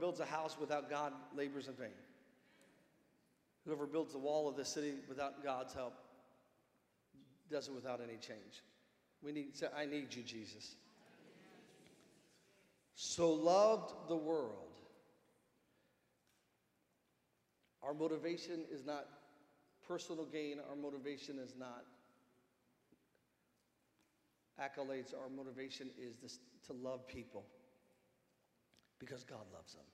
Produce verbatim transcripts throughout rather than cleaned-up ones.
builds a house without God labors in vain. Whoever builds the wall of the city without God's help does it without any change. We need, say, I need you, Jesus. So loved the world. Our motivation is not personal gain. Our motivation is not accolades. Our motivation is this, to love people because God loves them.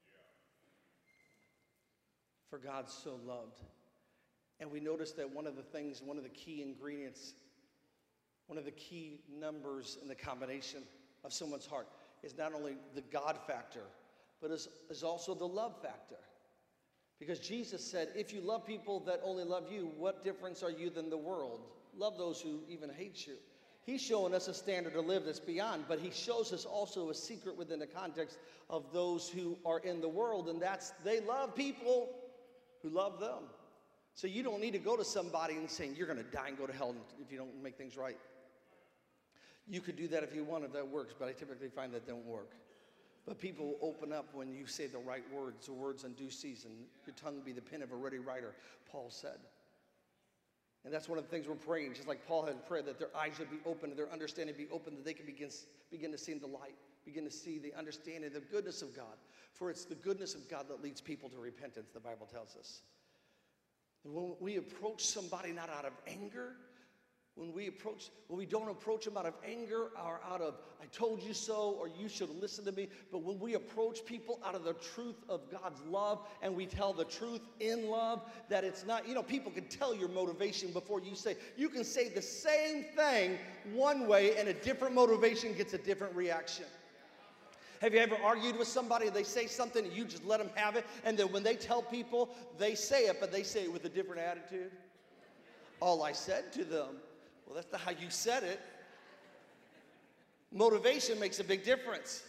For God so loved. And we noticed that one of the things, one of the key ingredients, one of the key numbers in the combination of someone's heart is not only the God factor, but is, is also the love factor. Because Jesus said, if you love people that only love you, what difference are you than the world? Love those who even hate you. He's showing us a standard to live that's beyond, but he shows us also a secret within the context of those who are in the world, and that's they love people who love them. So you don't need to go to somebody and saying, you're going to die and go to hell if you don't make things right. You could do that if you want, if that works, but I typically find that don't work. But people will open up when you say the right words, the words in due season. Your tongue will be the pen of a ready writer, Paul said. And that's one of the things we're praying, just like Paul had prayed, that their eyes would be open, their understanding be open, that they can begin, begin to see the light, begin to see the understanding, the goodness of God. For it's the goodness of God that leads people to repentance, the Bible tells us. And when we approach somebody not out of anger, when we approach, when we don't approach them out of anger or out of, I told you so, or you should listen to me, but when we approach people out of the truth of God's love and we tell the truth in love, that it's not, you know, people can tell your motivation before you say, you can say the same thing one way and a different motivation gets a different reaction. Have you ever argued with somebody and they say something and you just let them have it, and then when they tell people, they say it, but they say it with a different attitude? All I said to them, well, that's not how you said it. Motivation makes a big difference.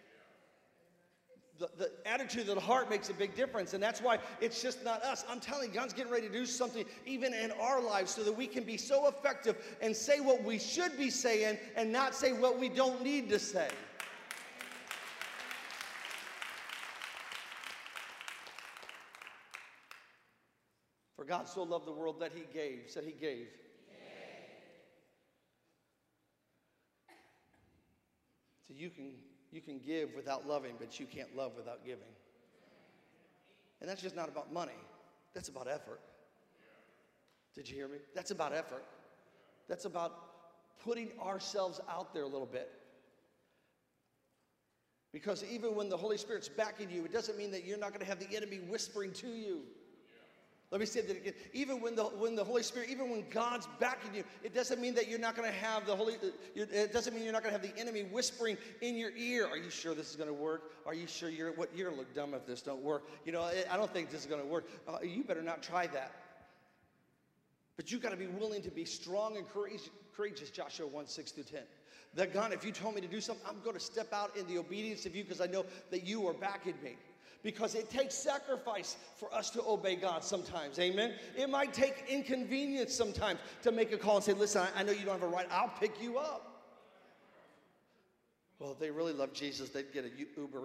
The, the attitude of the heart makes a big difference, and that's why it's just not us. I'm telling you, God's getting ready to do something even in our lives so that we can be so effective and say what we should be saying and not say what we don't need to say. For God so loved the world that he gave, said he gave. So you can, you can give without loving, but you can't love without giving. And that's just not about money. That's about effort. Did you hear me? That's about effort. That's about putting ourselves out there a little bit. Because even when the Holy Spirit's backing you, it doesn't mean that you're not going to have the enemy whispering to you. Let me say that again. Even when the, when the Holy Spirit, even when God's backing you, it doesn't mean that you're not going to have the Holy, it doesn't mean you're not going to have the enemy whispering in your ear. Are you sure this is going to work? Are you sure you're, what, you're going to look dumb if this don't work? You know, I don't think this is going to work. Uh, you better not try that. But you've got to be willing to be strong and courageous, courageous, Joshua one, six through ten. That God, if you told me to do something, I'm going to step out in the obedience of you because I know that you are backing me. Because it takes sacrifice for us to obey God sometimes, amen? It might take inconvenience sometimes to make a call and say, listen, I, I know you don't have a right, I'll pick you up. Well, if they really love Jesus, they'd get a Uber.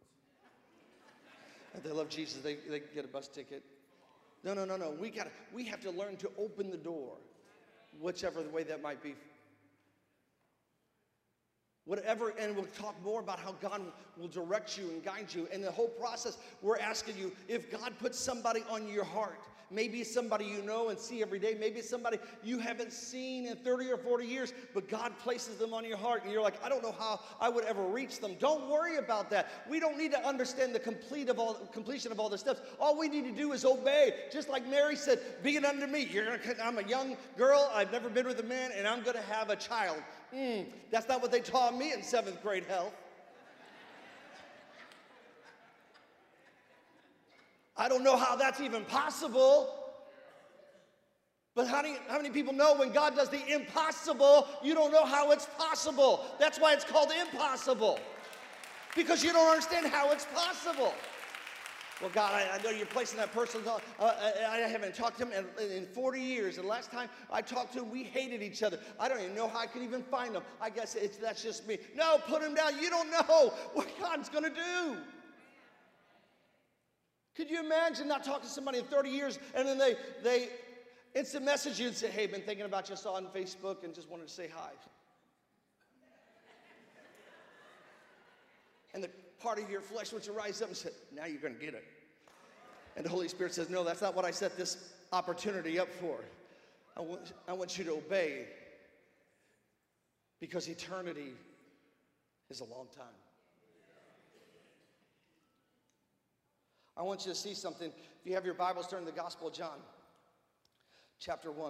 If they love Jesus, they, they'd get a bus ticket. No, no, no, no, we gotta, we have to learn to open the door, whichever way that might be. Whatever, and we'll talk more about how God will direct you and guide you. And the whole process, we're asking you, if God puts somebody on your heart, maybe it's somebody you know and see every day, maybe it's somebody you haven't seen in thirty or forty years, but God places them on your heart, and you're like, I don't know how I would ever reach them. Don't worry about that. We don't need to understand the complete of all, completion of all the steps. All we need to do is obey. Just like Mary said, be it unto me. You're gonna, I'm a young girl, I've never been with a man, and I'm going to have a child. Mm, that's not what they taught me in seventh grade health. I don't know how that's even possible. But how, do you, how many people know when God does the impossible, you don't know how it's possible? That's why it's called impossible. Because you don't understand how it's possible. Well, God, I, I know you're placing that person. Uh, I, I haven't talked to him in, in forty years. And last time I talked to him, we hated each other. I don't even know how I could even find him. I guess it's, that's just me. No, put him down. You don't know what God's going to do. Could you imagine not talking to somebody in thirty years and then they, they instant message you and say, hey, been thinking about you, saw on Facebook and just wanted to say hi. And the part of your flesh wants to rise up and say, now you're going to get it. And the Holy Spirit says, no, that's not what I set this opportunity up for. I want, I want you to obey, because eternity is a long time. I want you to see something. If you have your Bibles, turn to the Gospel of John, chapter one.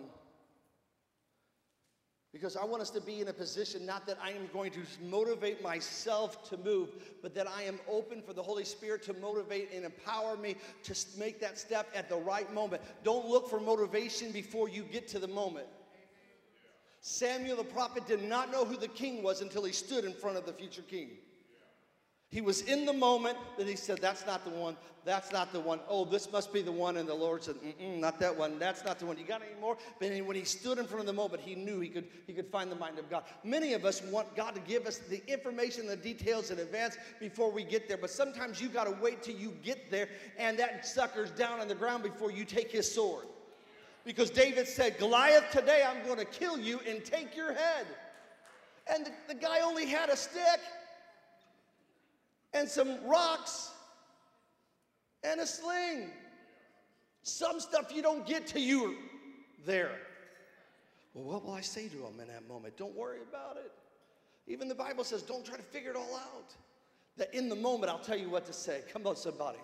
Because I want us to be in a position, not that I am going to motivate myself to move, but that I am open for the Holy Spirit to motivate and empower me to make that step at the right moment. Don't look for motivation before you get to the moment. Samuel the prophet did not know who the king was until he stood in front of the future king. He was in the moment that he said, that's not the one, that's not the one. Oh, this must be the one. And the Lord said, mm-mm, not that one, that's not the one. You got any more? But when he stood in front of the moment, he knew he could, he could find the mind of God. Many of us want God to give us the information, the details in advance before we get there. But sometimes you got to wait till you get there and that sucker's down on the ground before you take his sword. Because David said, Goliath, today I'm going to kill you and take your head. And the, the guy only had a stick and some rocks and a sling. Some stuff you don't get till you're there. Well, what will I say to him in that moment? Don't worry about it. Even the Bible says, don't try to figure it all out. That in the moment, I'll tell you what to say. Come on, somebody.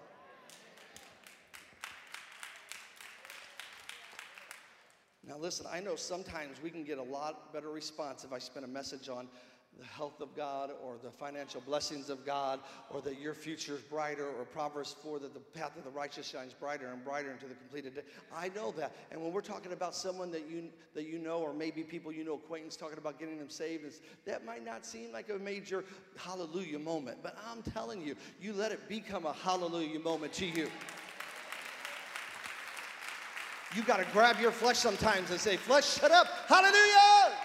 Now listen, I know sometimes we can get a lot better response if I spend a message on the health of God or the financial blessings of God or that your future is brighter or Proverbs four that the path of the righteous shines brighter and brighter into the completed day. I know that. And when we're talking about someone that you that you know or maybe people you know, acquaintance, talking about getting them saved, that might not seem like a major hallelujah moment. But I'm telling you, you let it become a hallelujah moment to you. You got to grab your flesh sometimes and say, flesh, shut up. Hallelujah.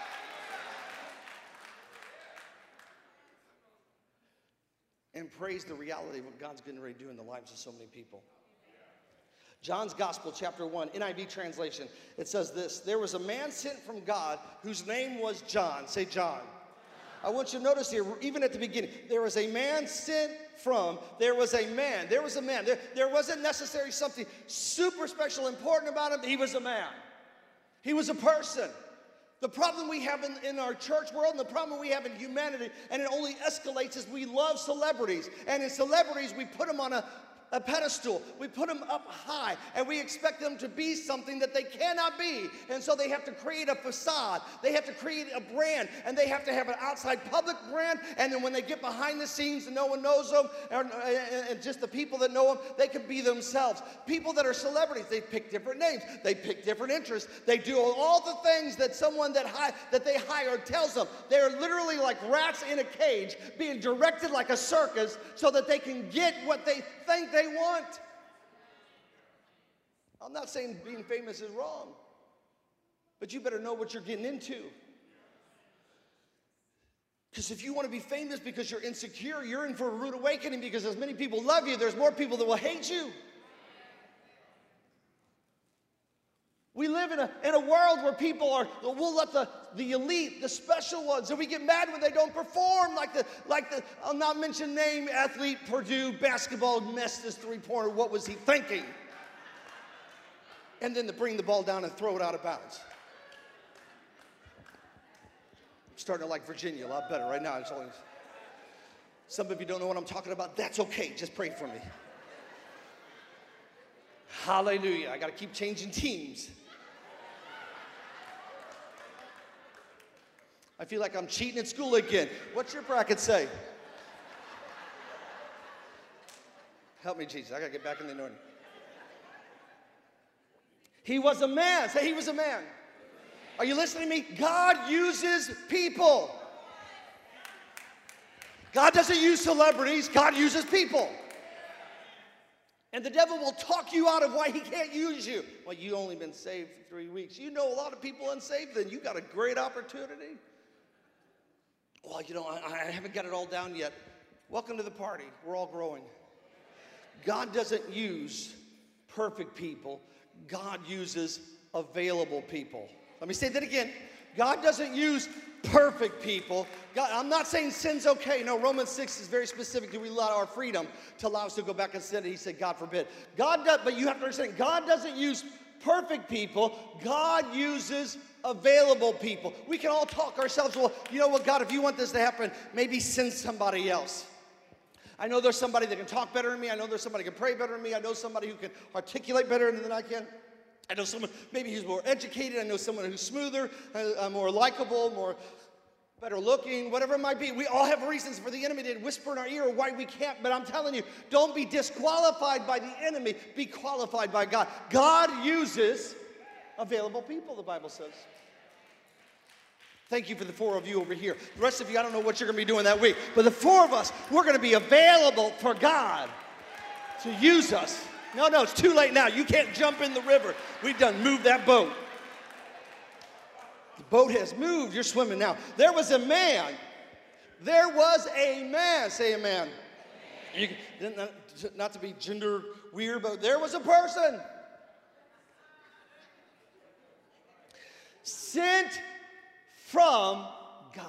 And praise the reality of what God's getting ready to do in the lives of so many people. John's Gospel, chapter one, N I V translation. It says this: there was a man sent from God whose name was John. Say John. I want you to notice here, even at the beginning, there was a man sent from, there was a man, there was a man. There, there wasn't necessarily something super special, important about him. He was a man. He was a person. The problem we have in, in our church world and the problem we have in humanity, and it only escalates, is we love celebrities. And in celebrities, we put them on a, a pedestal. We put them up high, and we expect them to be something that they cannot be. And so they have to create a facade. They have to create a brand, and they have to have an outside public brand. And then when they get behind the scenes and no one knows them, and, and just the people that know them, they can be themselves. People that are celebrities, they pick different names. They pick different interests. They do all the things that someone that, hi that they hire tells them. They're literally like rats in a cage, being directed like a circus so that they can get what they think they want. I'm not saying being famous is wrong, but you better know what you're getting into. Because if you want to be famous because you're insecure, you're in for a rude awakening, because as many people love you, there's more people that will hate you. We live in a, in a world where people are, we'll let the, the elite, the special ones, and we get mad when they don't perform, like the, like the, I'll not mention name, athlete, Purdue, basketball, missed this three-pointer, what was he thinking? And then to bring the ball down and throw it out of bounds. I'm starting to like Virginia a lot better right now. It's only, some of you don't know what I'm talking about. That's okay, just pray for me. Hallelujah, I gotta keep changing teams. I feel like I'm cheating at school again. What's your bracket say? Help me, Jesus. I got to get back in the anointing. He was a man. Say he was a man. Are you listening to me? God uses people. God doesn't use celebrities. God uses people. And the devil will talk you out of why he can't use you. Well, you only been saved for three weeks. You know a lot of people unsaved, then you got a great opportunity. Well, you know, I, I haven't got it all down yet. Welcome to the party. We're all growing. God doesn't use perfect people. God uses available people. Let me say that again. God doesn't use perfect people. God, I'm not saying sin's okay. No, Romans six is very specific to we allow our freedom to allow us to go back and sin. He said, God forbid. God does, but you have to understand, God doesn't use perfect people. God uses available people. We can all talk ourselves, well, you know what, God, if you want this to happen, maybe send somebody else. I know there's somebody that can talk better than me. I know there's somebody who can pray better than me. I know somebody who can articulate better than I can. I know someone maybe who's more educated. I know someone who's smoother, uh, more likable, more better looking, whatever it might be. We all have reasons for the enemy to whisper in our ear why we can't. But I'm telling you, don't be disqualified by the enemy. Be qualified by God. God uses available people, the Bible says. Thank you for the four of you over here. The rest of you, I don't know what you're going to be doing that week. But the four of us, we're going to be available for God to use us. No, no, it's too late now. You can't jump in the river. We've done moved that boat. The boat has moved. You're swimming now. There was a man. There was a man. Say amen. You, not, not to be gender weird, but there was a person sent from God.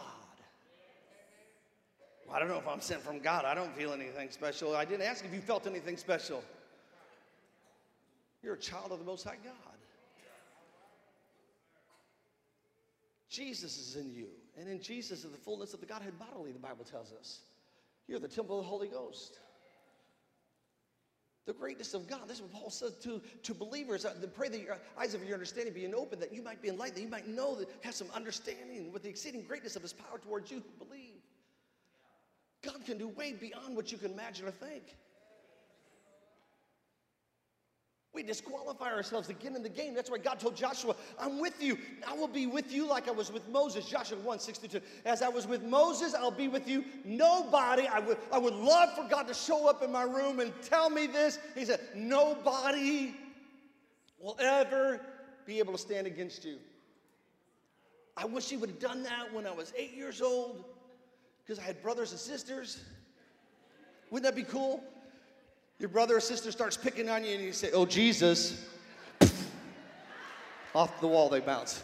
Well, I don't know if I'm sent from God. I don't feel anything special. I didn't ask if you felt anything special. You're a child of the Most High God. Jesus is in you. And in Jesus is the fullness of the Godhead bodily, the Bible tells us. You're the temple of the Holy Ghost. The greatness of God. This is what Paul says to, to believers. Uh, pray that your eyes of your understanding be open, that you might be enlightened, that you might know, that have some understanding with the exceeding greatness of his power towards you who believe. God can do way beyond what you can imagine or think. We disqualify ourselves to get in the game. That's why God told Joshua, I'm with you. I will be with you like I was with Moses. Joshua one sixty-two. As I was with Moses, I'll be with you. Nobody, I would, I would love for God to show up in my room and tell me this. He said, nobody will ever be able to stand against you. I wish he would have done that when I was eight years old because I had brothers and sisters. Wouldn't that be cool? Your brother or sister starts picking on you and you say, oh, Jesus. Off the wall they bounce.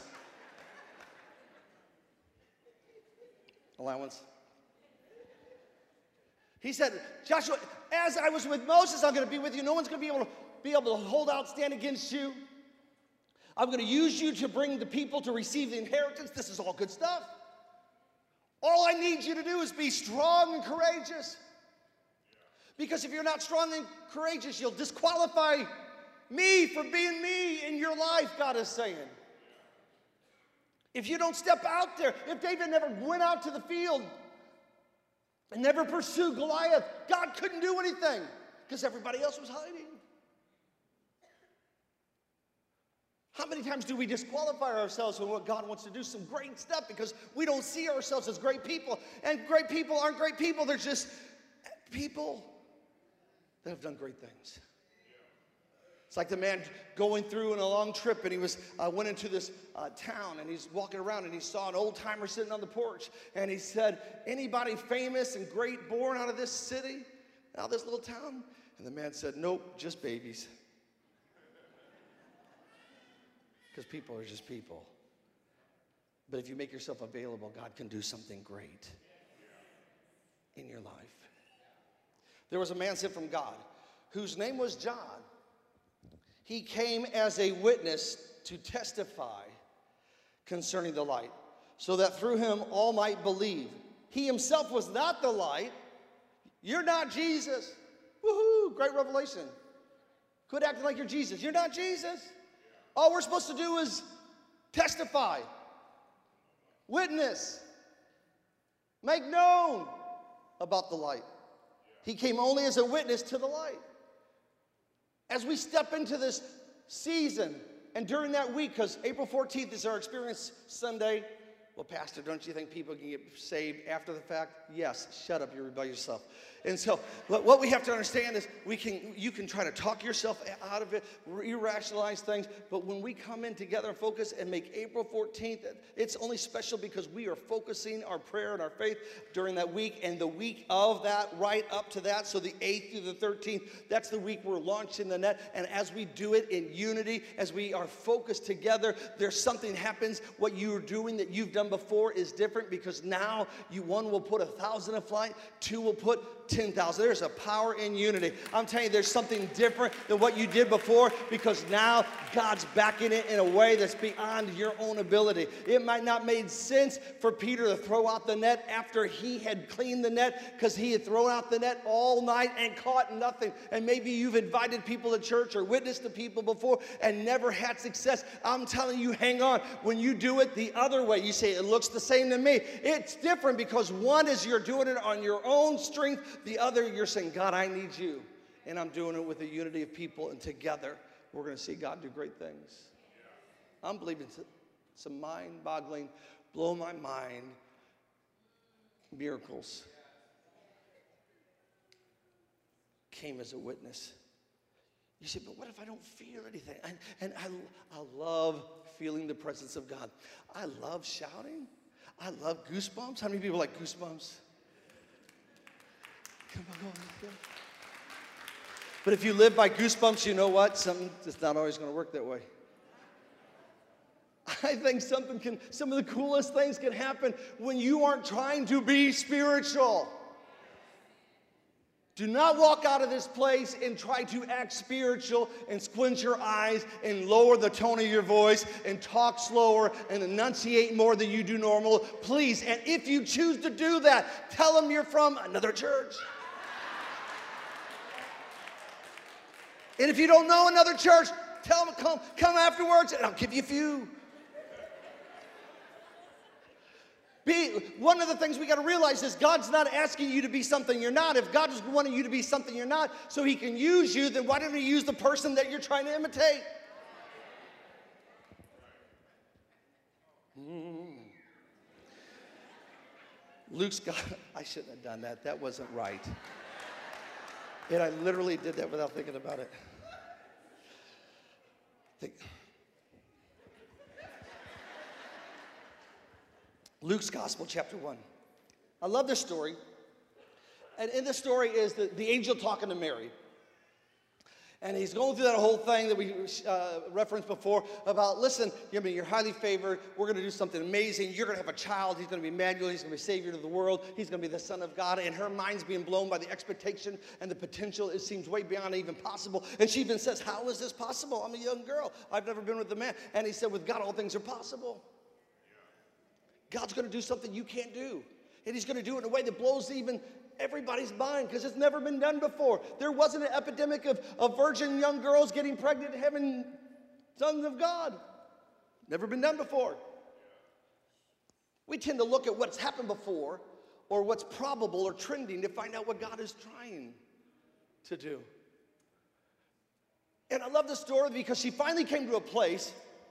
Allowance. He said, Joshua, as I was with Moses, I'm going to be with you. No one's going to be able to be able to hold out, stand against you. I'm going to use you to bring the people to receive the inheritance. This is all good stuff. All I need you to do is be strong and courageous. Because if you're not strong and courageous, you'll disqualify me from being me in your life, God is saying. If you don't step out there, if David never went out to the field and never pursued Goliath, God couldn't do anything because everybody else was hiding. How many times do we disqualify ourselves from what God wants to do? Some great stuff because we don't see ourselves as great people. And great people aren't great people. They're just people that have done great things. It's like the man going through on a long trip, and he was uh, went into this uh, town, and he's walking around, and he saw an old timer sitting on the porch, and he said, anybody famous and great born out of this city, out of this little town? And the man said, nope, just babies. Because people are just people. But if you make yourself available, God can do something great in your life. There was a man sent from God whose name was John. He came as a witness to testify concerning the light, so that through him all might believe. He himself was not the light. You're not Jesus. Woohoo, great revelation. Quit acting like you're Jesus. You're not Jesus. All we're supposed to do is testify, witness, make known about the light. He came only as a witness to the light. As we step into this season, and during that week, because April fourteenth is our Experience Sunday. Well, Pastor, don't you think people can get saved after the fact? Yes, shut up, you're by yourself. And so what what we have to understand is we can, you can try to talk yourself out of it, irrationalize things, but when we come in together and focus and make April fourteenth, it's only special because we are focusing our prayer and our faith during that week, and the week of that, right up to that, so the eighth through the thirteenth, that's the week we're launching the net. And as we do it in unity, as we are focused together, there's something happens. What you're doing that you've done before is different, because now you, one will put a thousand a flight, two will put ten thousand. There's a power in unity. I'm telling you, there's something different than what you did before, because now God's backing it in a way that's beyond your own ability. It might not make sense for Peter to throw out the net after he had cleaned the net, because he had thrown out the net all night and caught nothing. And maybe you've invited people to church or witnessed to people before and never had success. I'm telling you, hang on. When you do it the other way, you say, it looks the same to me. It's different, because one is you're doing it on your own strength. The other, you're saying, God, I need you. And I'm doing it with a unity of people, and together we're going to see God do great things. I'm believing some mind-boggling, blow my mind miracles came as a witness. You say, but what if I don't feel anything? And, and I, I love feeling the presence of God. I love shouting. I love goosebumps. How many people like goosebumps? Come on, go on. But if you live by goosebumps, you know what? Something it's not always going to work that way. I think something can, some of the coolest things can happen when you aren't trying to be spiritual. Do not walk out of this place and try to act spiritual and squint your eyes and lower the tone of your voice and talk slower and enunciate more than you do normal. Please, and if you choose to do that, tell them you're from another church. And if you don't know another church, tell them come, come afterwards and I'll give you a few. Be, one of the things we got to realize is God's not asking you to be something you're not. If God is wanting you to be something you're not so he can use you, then why don't he use the person that you're trying to imitate? Mm. Luke's got, I shouldn't have done that. That wasn't right. And I literally did that without thinking about it. Think. Luke's Gospel, chapter one. I love this story. And in this story is the, the angel talking to Mary. And he's going through that whole thing that we uh, referenced before about, listen, I mean, you're highly favored. We're going to do something amazing. You're going to have a child. He's going to be Emmanuel. He's going to be Savior to the world. He's going to be the Son of God. And her mind's being blown by the expectation and the potential. It seems way beyond even possible. And she even says, how is this possible? I'm a young girl. I've never been with a man. And he said, with God, all things are possible. God's going to do something you can't do. And he's going to do it in a way that blows even everybody's mind, because it's never been done before. There wasn't an epidemic of, of virgin young girls getting pregnant and having sons of God. Never been done before. We tend to look at what's happened before or what's probable or trending to find out what God is trying to do. And I love the story because she finally came to a place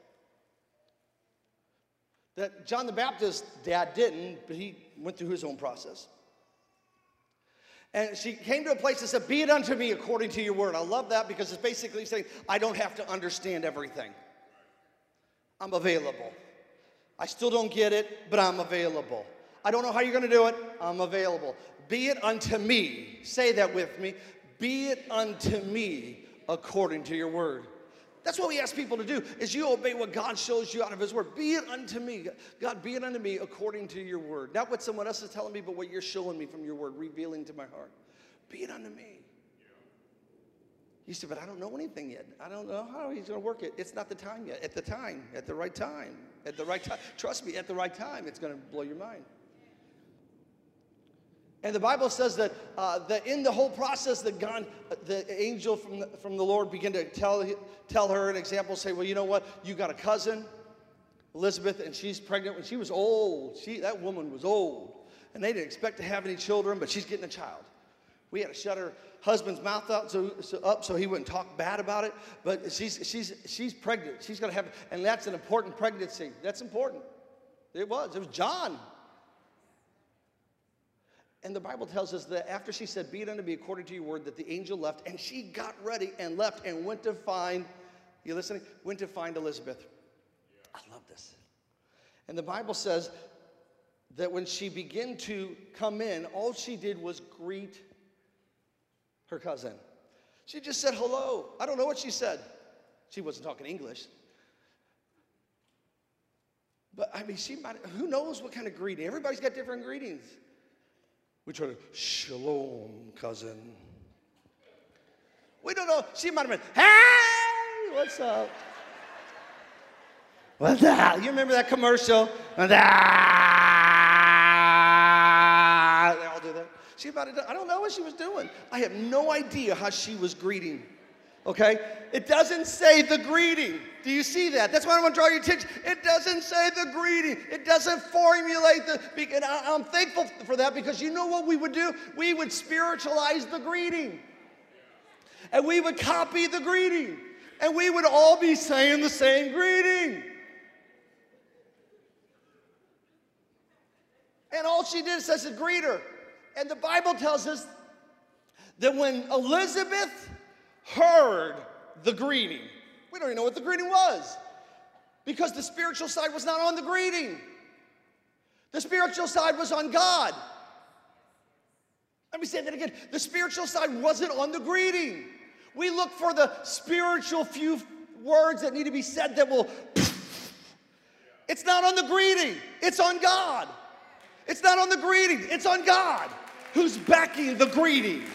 that John the Baptist's dad didn't, but he went through his own process. And she came to a place that said, be it unto me according to your word. I love that because it's basically saying, I don't have to understand everything. I'm available. I still don't get it, but I'm available. I don't know how you're going to do it. I'm available. Be it unto me. Say that with me. Be it unto me according to your word. That's what we ask people to do, is you obey what God shows you out of his word. Be it unto me. God, be it unto me according to your word. Not what someone else is telling me, but what you're showing me from your word, revealing to my heart. Be it unto me. You say, but I don't know anything yet. I don't know how he's going to work it. It's not the time yet. At the time, at the right time, at the right time. Trust me, at the right time, it's going to blow your mind. And the Bible says that, uh, that in the whole process that God, the angel from the, from the Lord began to tell, tell her an example, say, well, you know what? You got a cousin, Elizabeth, and she's pregnant when she was old. She, that woman was old. And they didn't expect to have any children, but she's getting a child. We had to shut her husband's mouth out so, so up so he wouldn't talk bad about it. But she's, she's, she's pregnant. She's going to have, and that's an important pregnancy. That's important. It was. It was John. And the Bible tells us that after she said, be it unto me according to your word, that the angel left, and she got ready and left and went to find, you listening? Went to find Elizabeth. I love this. And the Bible says that when she began to come in, all she did was greet her cousin. She just said hello. I don't know what she said. She wasn't talking English. But I mean, she might, who knows what kind of greeting? Everybody's got different greetings. We try to, shalom, cousin. We don't know. She might have been, hey, what's up? What's that? You remember that commercial? What's that? They all do that. She might have done, I don't know what she was doing. I have no idea how she was greeting. Okay? It doesn't say the greeting. Do you see that? That's why I want to draw your attention. It doesn't say the greeting. It doesn't formulate the, and I'm thankful for that, because you know what we would do? We would spiritualize the greeting. And we would copy the greeting. And we would all be saying the same greeting. And all she did is says, greet her. And the Bible tells us that when Elizabeth heard the greeting, we don't even know what the greeting was, because the spiritual side was not on the greeting. The spiritual side was on God. Let me say that again. The spiritual side wasn't on the greeting. We look for the spiritual few words that need to be said that will, it's not on the greeting, it's on God. It's not on the greeting, it's on God, who's backing the greeting.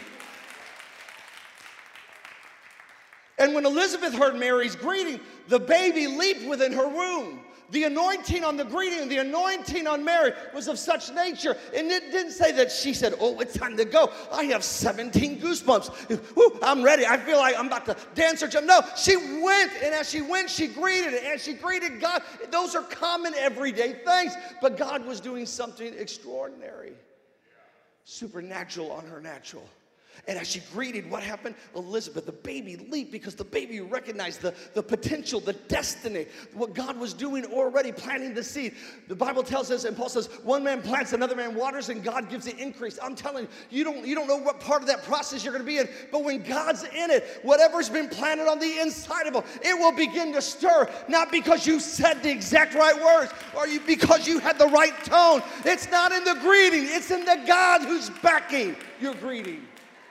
And when Elizabeth heard Mary's greeting, the baby leaped within her womb. The anointing on the greeting, the anointing on Mary was of such nature. And it didn't say that she said, oh, it's time to go. I have seventeen goosebumps. Woo, I'm ready. I feel like I'm about to dance or jump. No, she went, and as she went, she greeted it. And she greeted God. Those are common everyday things. But God was doing something extraordinary, supernatural on her natural. And as she greeted, what happened? Elizabeth, the baby leaped, because the baby recognized the, the potential, the destiny, what God was doing already, planting the seed. The Bible tells us, and Paul says, one man plants, another man waters, and God gives the increase. I'm telling you, you don't, you don't know what part of that process you're going to be in, but when God's in it, whatever's been planted on the inside of it, it will begin to stir, not because you said the exact right words, or you, because you had the right tone. It's not in the greeting, it's in the God who's backing your greeting.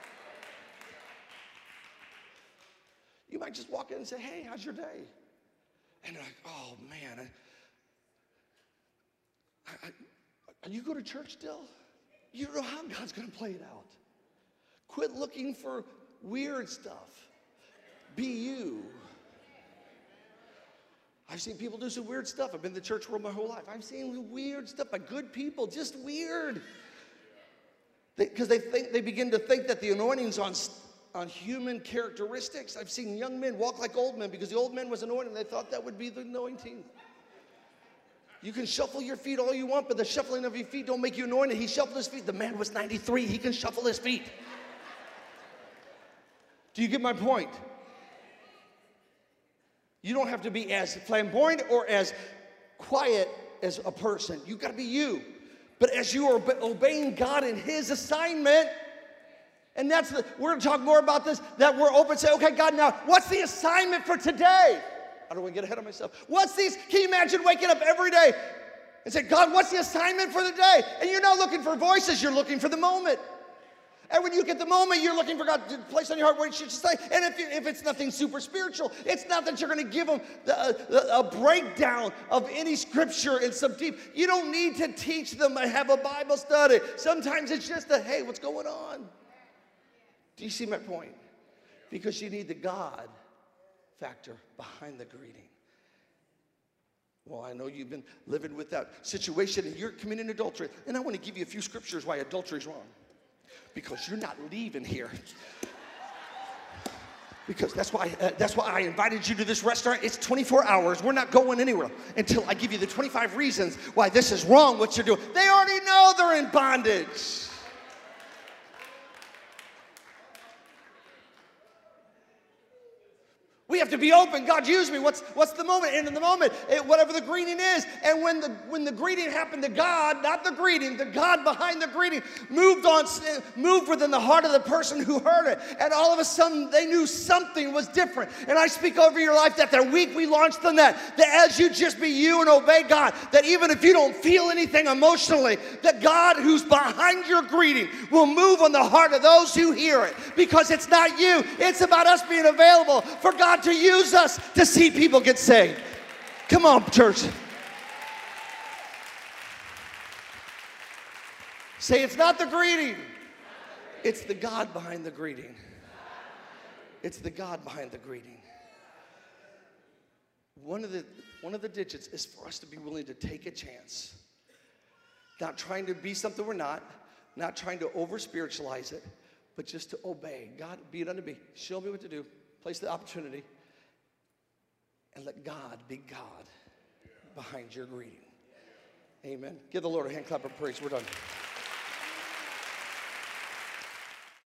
You might just walk in and say, hey, how's your day? And they're like, oh, man. I, I, I, you go to church still? You don't know how God's going to play it out. Quit looking for weird stuff. Be you. I've seen people do some weird stuff. I've been in the church world my whole life. I've seen weird stuff by good people, just weird. Because they, they think they begin to think that the anointing's on on human characteristics. I've seen young men walk like old men because the old man was anointed and they thought that would be the anointing. You can shuffle your feet all you want, but the shuffling of your feet don't make you anointed. He shuffled his feet. The man was ninety-three. He can shuffle his feet. Do you get my point? You don't have to be as flamboyant or as quiet as a person. You've got to be you. But as you are obeying God in his assignment, and that's the, we're going to talk more about this, that we're open and say, okay, God, now, what's the assignment for today? I don't want to get ahead of myself. What's these? Can you imagine waking up every day and say, God, what's the assignment for the day? And you're not looking for voices, you're looking for the moment. And when you get the moment, you're looking for God to place on your heart what he should say. And if, you, if it's nothing super spiritual, it's not that you're going to give them the, the, a breakdown of any scripture in some deep. You don't need to teach them and have a Bible study. Sometimes it's just a, hey, what's going on? Do you see my point? Because you need the God factor behind the greeting. Well, I know you've been living with that situation and you're committing adultery. And I want to give you a few scriptures why adultery is wrong. Because you're not leaving here. Because that's why, uh, that's why I invited you to this restaurant. It's twenty-four hours. We're not going anywhere until I give you the twenty-five reasons why this is wrong, what you're doing. They already know they're in bondage. We we have to be open. God, use me. What's what's the moment? And in the moment, it, whatever the greeting is. And when the when the greeting happened to God, not the greeting, the God behind the greeting moved on, moved within the heart of the person who heard it. And all of a sudden, they knew something was different. And I speak over your life that that week we launched the net, that as you just be you and obey God, that even if you don't feel anything emotionally, that God who's behind your greeting will move on the heart of those who hear it. Because it's not you. It's about us being available for God to use us to see people get saved. Come on, church. Say, it's not the greeting. It's the God behind the greeting. It's the God behind the greeting. One of the, one of the digits is for us to be willing to take a chance. Not trying to be something we're not. Not trying to over-spiritualize it. But just to obey. God, be it unto me. Show me what to do. Place the opportunity. And let God be God behind your greeting. Amen. Give the Lord a hand clap of praise. We're done.